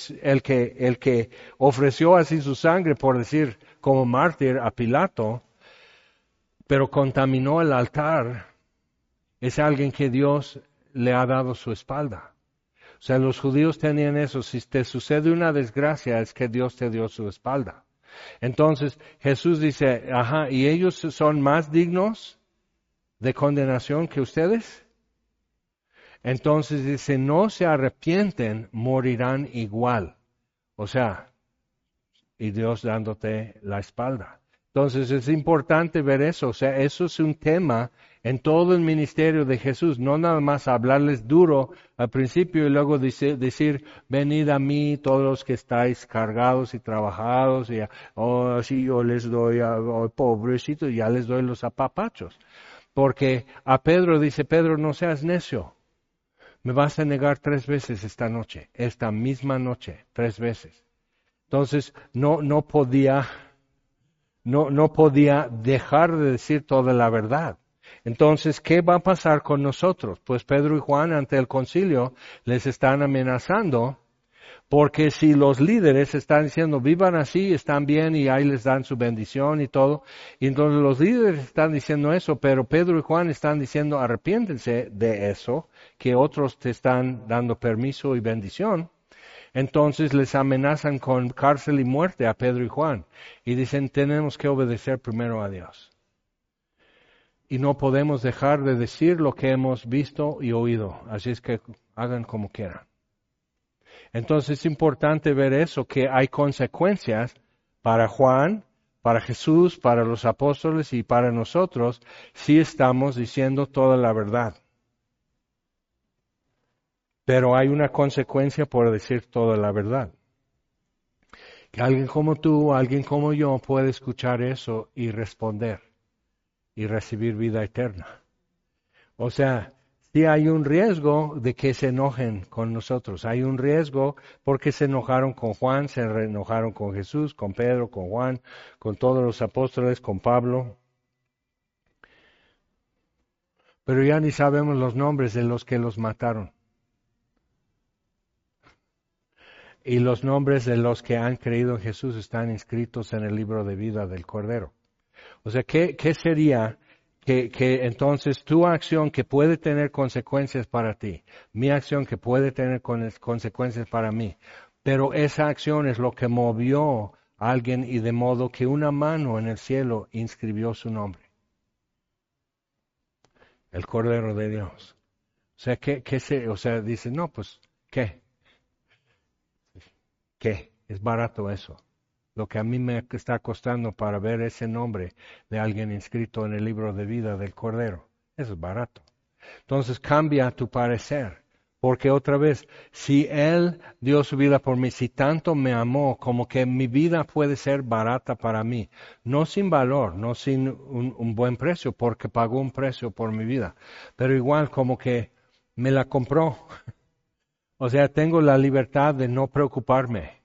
ofreció así su sangre, por decir, como mártir a Pilato, pero contaminó el altar, es alguien que Dios le ha dado su espalda. O sea, los judíos tenían eso. Si te sucede una desgracia, es que Dios te dio su espalda. Entonces Jesús dice, ajá, ¿y ellos son más dignos de condenación que ustedes? Entonces dice, no se arrepienten, morirán igual. O sea, y Dios dándote la espalda. Entonces es importante ver eso. O sea, eso es un tema en todo el ministerio de Jesús. No nada más hablarles duro al principio y luego decir, venid a mí todos los que estáis cargados y trabajados. Y así yo les doy, pobrecito, ya les doy los apapachos. Porque a Pedro dice, Pedro, no seas necio. Me vas a negar 3 veces esta noche, esta misma noche, 3 veces. Entonces no podía dejar de decir toda la verdad. Entonces, ¿qué va a pasar con nosotros? Pues Pedro y Juan ante el concilio les están amenazando, porque si los líderes están diciendo vivan así, están bien y ahí les dan su bendición y todo, y entonces los líderes están diciendo eso, pero Pedro y Juan están diciendo arrepiéntense de eso, que otros te están dando permiso y bendición. Entonces les amenazan con cárcel y muerte a Pedro y Juan. Y dicen, tenemos que obedecer primero a Dios. Y no podemos dejar de decir lo que hemos visto y oído. Así es que hagan como quieran. Entonces es importante ver eso, que hay consecuencias para Juan, para Jesús, para los apóstoles y para nosotros si estamos diciendo toda la verdad. Pero hay una consecuencia por decir toda la verdad. Que alguien como tú, alguien como yo puede escuchar eso y responder y recibir vida eterna. O sea, sí hay un riesgo de que se enojen con nosotros. Hay un riesgo porque se enojaron con Juan, se enojaron con Jesús, con Pedro, con Juan, con todos los apóstoles, con Pablo. Pero ya ni sabemos los nombres de los que los mataron. Y los nombres de los que han creído en Jesús están inscritos en el libro de vida del Cordero. O sea, ¿qué sería que entonces tu acción que puede tener consecuencias para ti, mi acción que puede tener consecuencias para mí, pero esa acción es lo que movió a alguien y de modo que una mano en el cielo inscribió su nombre? El Cordero de Dios. O sea, dice, no, pues, ¿qué? ¿Qué? Es barato eso. Lo que a mí me está costando para ver ese nombre de alguien inscrito en el libro de vida del Cordero. Eso es barato. Entonces cambia tu parecer. Porque otra vez, si Él dio su vida por mí, si tanto me amó, como que mi vida puede ser barata para mí. No sin valor, no sin un buen precio, porque pagó un precio por mi vida. Pero igual como que me la compró. O sea, tengo la libertad de no preocuparme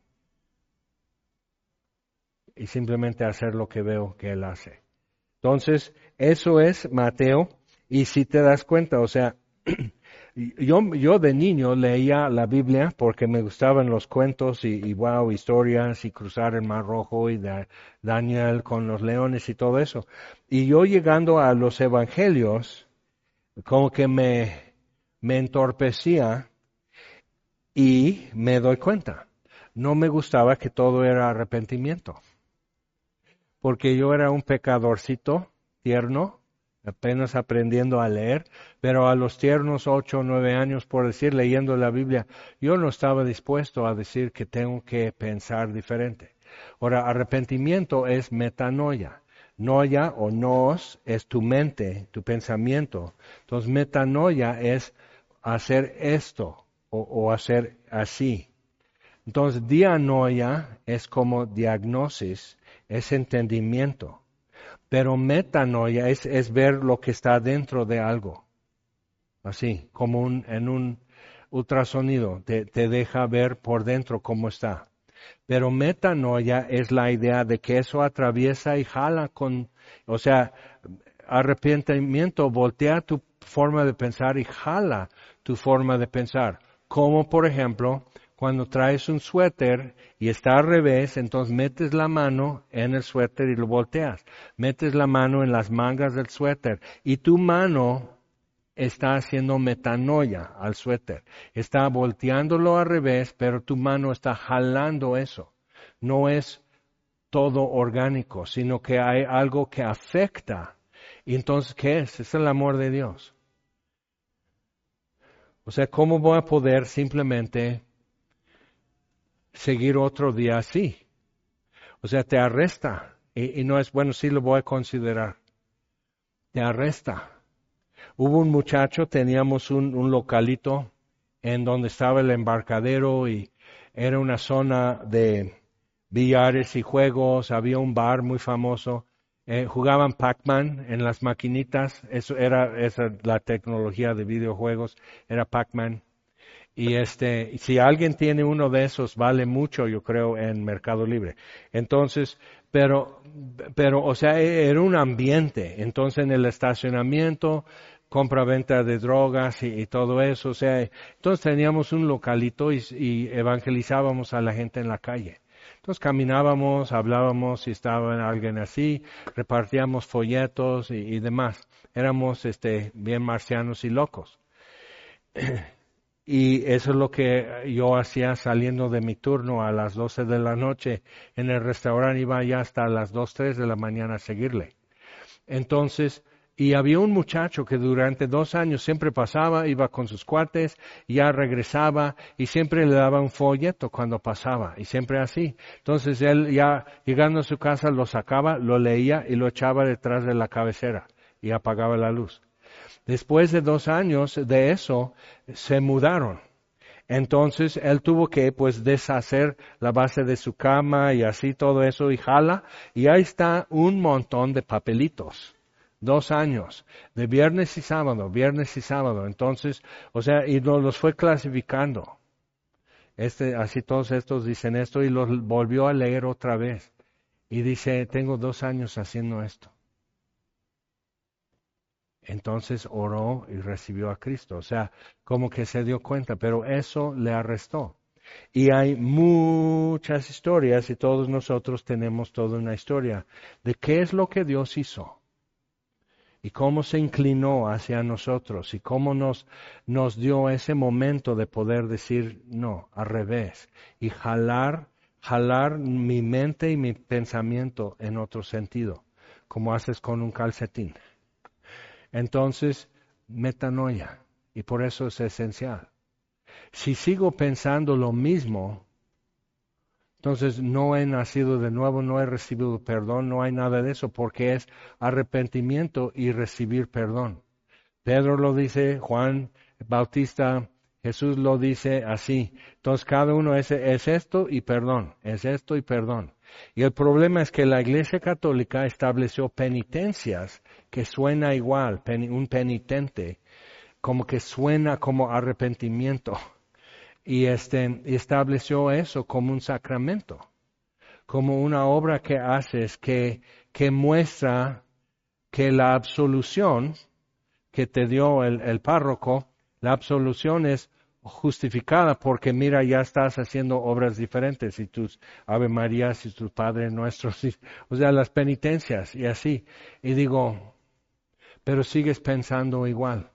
y simplemente hacer lo que veo que Él hace. Entonces, eso es Mateo, y si te das cuenta, o sea, yo de niño leía la Biblia porque me gustaban los cuentos y wow, historias y cruzar el Mar Rojo y Daniel con los leones y todo eso. Y yo llegando a los evangelios, como que me entorpecía y me doy cuenta. No me gustaba que todo era arrepentimiento. Porque yo era un pecadorcito tierno, apenas aprendiendo a leer, pero a los tiernos 8 o 9 años, por decir, leyendo la Biblia, yo no estaba dispuesto a decir que tengo que pensar diferente. Ahora, arrepentimiento es metanoia. Noia o nos es tu mente, tu pensamiento. Entonces, metanoia es hacer esto o hacer así. Entonces, dianoia es como diagnosis, es entendimiento. Pero metanoia es ver lo que está dentro de algo. Así, como en un ultrasonido, te deja ver por dentro cómo está. Pero metanoia es la idea de que eso atraviesa y jala o sea, arrepentimiento voltea tu forma de pensar y jala tu forma de pensar. Como por ejemplo, cuando traes un suéter y está al revés, entonces metes la mano en el suéter y lo volteas. Metes la mano en las mangas del suéter y tu mano está haciendo metanoia al suéter. Está volteándolo al revés, pero tu mano está jalando eso. No es todo orgánico, sino que hay algo que afecta. Y entonces, ¿qué es? Es el amor de Dios. O sea, ¿cómo voy a poder simplemente seguir otro día así? O sea, te arresta. Y no es, bueno, sí lo voy a considerar. Te arresta. Hubo un muchacho, teníamos un localito en donde estaba el embarcadero y era una zona de billares y juegos, había un bar muy famoso, jugaban Pac-Man en las maquinitas, esa la tecnología de videojuegos, era Pac-Man. Y si alguien tiene uno de esos, vale mucho, yo creo, en Mercado Libre. Entonces, pero, o sea, era un ambiente. Entonces, en el estacionamiento, compra-venta de drogas y todo eso. O sea, entonces teníamos un localito y evangelizábamos a la gente en la calle. Entonces caminábamos, hablábamos si estaba alguien así, repartíamos folletos y demás. Éramos, bien marcianos y locos. Y eso es lo que yo hacía saliendo de mi turno a las 12 de la noche en el restaurante, iba ya hasta las 2, 3 de la mañana a seguirle. Entonces, y había un muchacho que durante 2 años siempre pasaba, iba con sus cuates, ya regresaba y siempre le daba un folleto cuando pasaba, y siempre así. Entonces él ya llegando a su casa lo sacaba, lo leía y lo echaba detrás de la cabecera y apagaba la luz. Después de 2 años de eso, se mudaron. Entonces él tuvo que pues deshacer la base de su cama y así todo eso y jala. Y ahí está un montón de papelitos. 2 años, de viernes y sábado, viernes y sábado. Entonces, o sea, y los fue clasificando. Así todos estos dicen esto y los volvió a leer otra vez. Y dice, tengo 2 años haciendo esto. Entonces oró y recibió a Cristo. O sea, como que se dio cuenta, pero eso le arrestó. Y hay muchas historias y todos nosotros tenemos toda una historia de qué es lo que Dios hizo y cómo se inclinó hacia nosotros y cómo nos dio ese momento de poder decir no, al revés y jalar mi mente y mi pensamiento en otro sentido, como haces con un calcetín. Entonces, metanoia, y por eso es esencial. Si sigo pensando lo mismo, entonces no he nacido de nuevo, no he recibido perdón, no hay nada de eso, porque es arrepentimiento y recibir perdón. Pedro lo dice, Juan Bautista, Jesús lo dice así. Entonces cada uno es esto y perdón, es esto y perdón. Y el problema es que la Iglesia Católica estableció penitencias que suena igual, un penitente, como que suena como arrepentimiento. Y estableció eso como un sacramento, como una obra que haces que muestra que la absolución que te dio el párroco, la absolución es justificada porque mira, ya estás haciendo obras diferentes y tus Ave Marías y tus Padres Nuestros, o sea, las penitencias y así. Y digo, pero sigues pensando igual.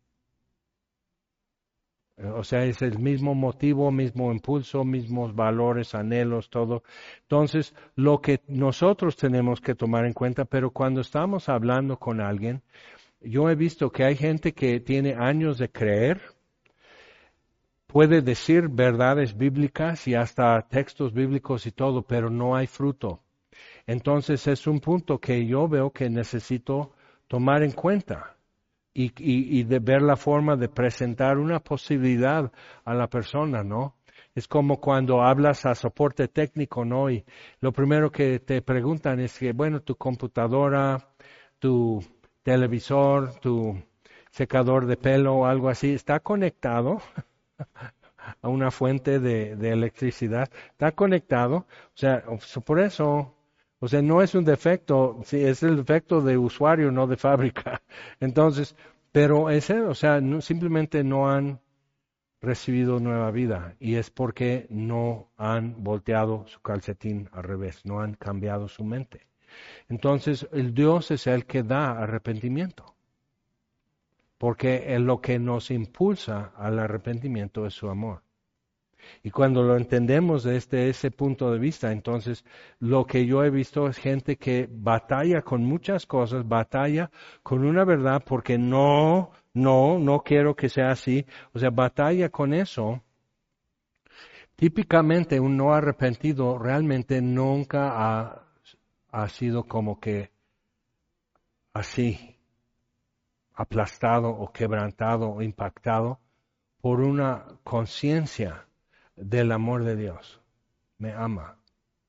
O sea, es el mismo motivo, mismo impulso, mismos valores, anhelos, todo. Entonces, lo que nosotros tenemos que tomar en cuenta, pero cuando estamos hablando con alguien, yo he visto que hay gente que tiene años de creer puede decir verdades bíblicas y hasta textos bíblicos y todo, pero no hay fruto. Entonces es un punto que yo veo que necesito tomar en cuenta y de ver la forma de presentar una posibilidad a la persona, ¿no? Es como cuando hablas a soporte técnico, ¿no? Y lo primero que te preguntan es que, bueno, tu computadora, tu televisor, tu secador de pelo o algo así, ¿está conectado a una fuente de electricidad? ¿Está conectado? O sea, por eso, o sea, no es un defecto, sí, es el defecto de usuario, no de fábrica. Entonces, pero ese, o sea, simplemente no han recibido nueva vida y es porque no han volteado su calcetín al revés, no han cambiado su mente. Entonces, el Dios es el que da arrepentimiento, porque lo que nos impulsa al arrepentimiento es su amor. Y cuando lo entendemos desde ese punto de vista, entonces lo que yo he visto es gente que batalla con muchas cosas, batalla con una verdad porque no quiero que sea así. O sea, batalla con eso. Típicamente un no arrepentido realmente nunca ha sido como que así, aplastado o quebrantado o impactado por una conciencia del amor de Dios. Me ama.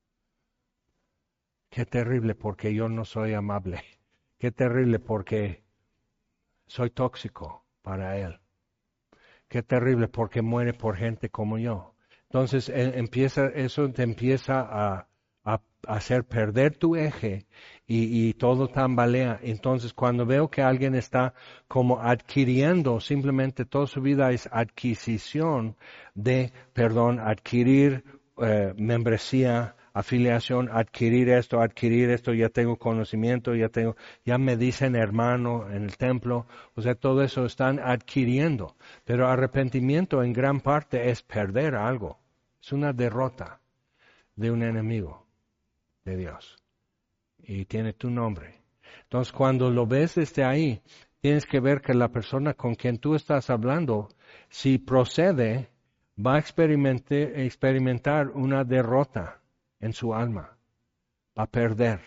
Qué terrible porque yo no soy amable. Qué terrible porque soy tóxico para Él. Qué terrible porque muere por gente como yo. Entonces eso te empieza a hacer perder tu eje y todo tambalea. Entonces cuando veo que alguien está como adquiriendo, simplemente toda su vida es adquisición de, perdón, adquirir membresía, afiliación, adquirir esto, ya tengo conocimiento, ya me dicen hermano en el templo, o sea, todo eso están adquiriendo. Pero arrepentimiento en gran parte es perder algo, es una derrota de un enemigo de Dios y tiene tu nombre. Entonces, cuando lo ves desde ahí, tienes que ver que la persona con quien tú estás hablando, si procede, va a experimentar una derrota en su alma, va a perder,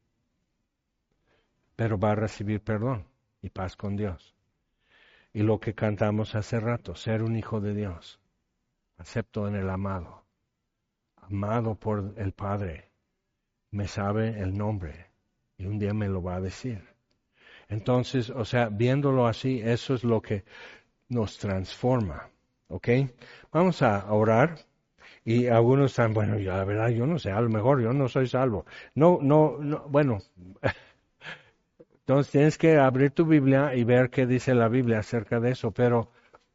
pero va a recibir perdón y paz con Dios. Y lo que cantamos hace rato, ser un hijo de Dios, acepto en el amado, amado por el Padre, me sabe el nombre y un día me lo va a decir. Entonces, o sea, viéndolo así, eso es lo que nos transforma, ¿ok? Vamos a orar. Y algunos están, bueno, yo, la verdad, yo no sé, a lo mejor yo no soy salvo. No, bueno, entonces tienes que abrir tu Biblia y ver qué dice la Biblia acerca de eso, pero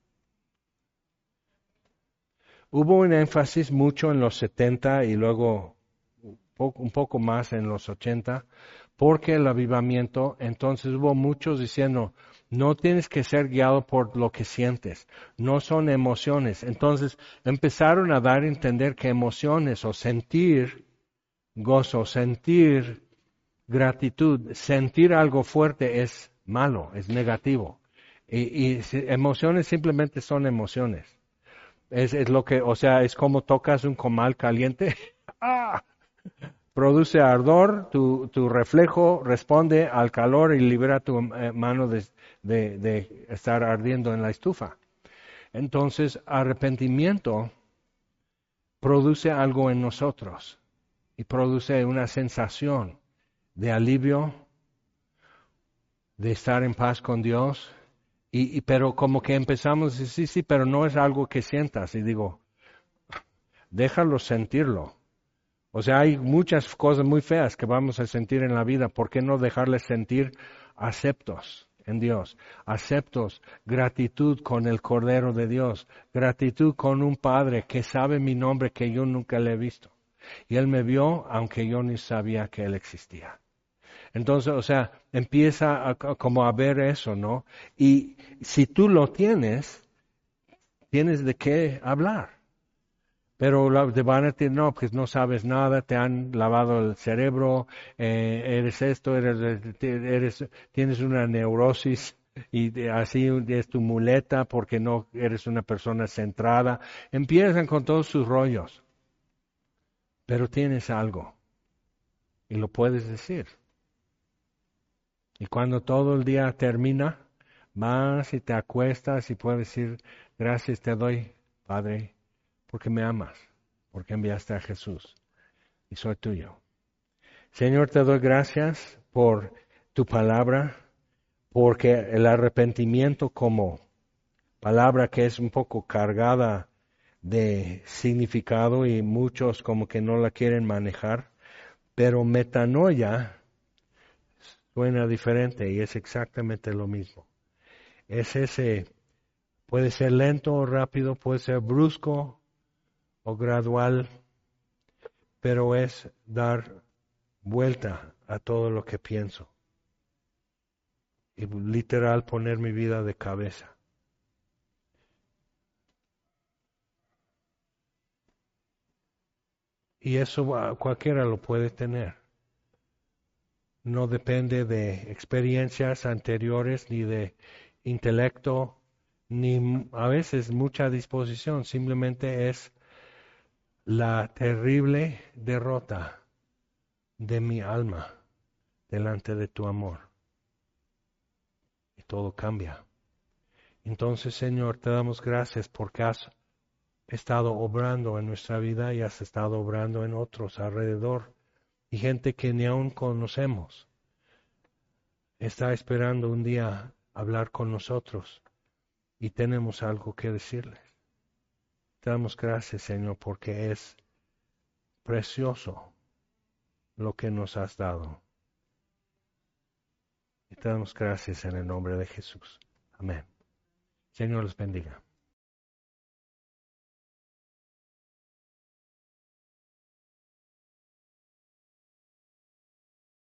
hubo un énfasis mucho en los 70 y luego un poco más en los 80, porque el avivamiento, entonces hubo muchos diciendo, no tienes que ser guiado por lo que sientes, no son emociones. Entonces empezaron a dar a entender que emociones o sentir gozo, sentir gratitud, sentir algo fuerte es malo, es negativo. Y emociones simplemente son emociones. Es lo que, o sea, es como tocas un comal caliente. ¡Ah! Produce ardor, tu reflejo responde al calor y libera tu mano de estar ardiendo en la estufa. Entonces, arrepentimiento produce algo en nosotros y produce una sensación de alivio, de estar en paz con Dios, pero como que empezamos, sí, pero no es algo que sientas. Y digo, déjalo sentirlo. O sea, hay muchas cosas muy feas que vamos a sentir en la vida. ¿Por qué no dejarles sentir aceptos en Dios? Aceptos, gratitud con el Cordero de Dios, gratitud con un Padre que sabe mi nombre que yo nunca le he visto. Y Él me vio aunque yo ni sabía que Él existía. Entonces, o sea, empieza como a ver eso, ¿no? Y si tú lo tienes de qué hablar. Pero te van a decir, no, pues no sabes nada, te han lavado el cerebro, eres esto, tienes una neurosis, así es tu muleta porque no eres una persona centrada. Empiezan con todos sus rollos, pero tienes algo y lo puedes decir. Y cuando todo el día termina, vas y te acuestas y puedes decir, gracias te doy, Padre, porque me amas, porque enviaste a Jesús y soy tuyo. Señor, te doy gracias por tu palabra, porque el arrepentimiento como palabra que es un poco cargada de significado y muchos como que no la quieren manejar, pero metanoia suena diferente y es exactamente lo mismo. Es ese, puede ser lento o rápido, puede ser brusco o gradual, pero es dar vuelta a todo lo que pienso y literal poner mi vida de cabeza. Y eso cualquiera lo puede tener. No depende de experiencias anteriores ni de intelecto, ni a veces mucha disposición. Simplemente es la terrible derrota de mi alma delante de tu amor. Y todo cambia. Entonces, Señor, te damos gracias porque has estado obrando en nuestra vida y has estado obrando en otros alrededor. Y gente que ni aún conocemos está esperando un día hablar con nosotros y tenemos algo que decirles. Te damos gracias, Señor, porque es precioso lo que nos has dado. Y te damos gracias en el nombre de Jesús. Amén. Señor los bendiga.